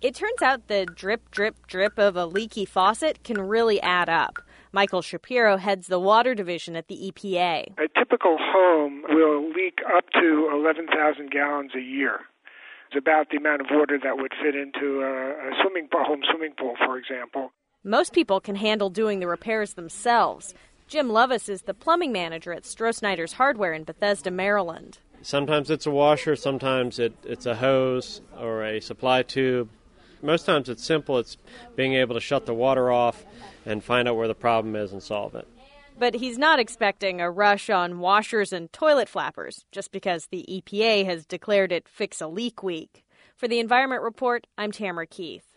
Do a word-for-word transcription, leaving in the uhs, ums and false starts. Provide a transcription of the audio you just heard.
It turns out the drip, drip, drip of a leaky faucet can really add up. Michael Shapiro heads the water division at the E P A. A typical home will leak up to eleven thousand gallons a year. It's about the amount of water that would fit into a, a swimming pool, home swimming pool, for example. Most people can handle doing the repairs themselves. Jim Lovis is the plumbing manager at Stroh-Snyder's Hardware in Bethesda, Maryland. Sometimes it's a washer, sometimes it, it's a hose or a supply tube. Most times it's simple. It's being able to shut the water off and find out where the problem is and solve it. But he's not expecting a rush on washers and toilet flappers just because the E P A has declared it Fix a Leak Week. For the Environment Report, I'm Tamara Keith.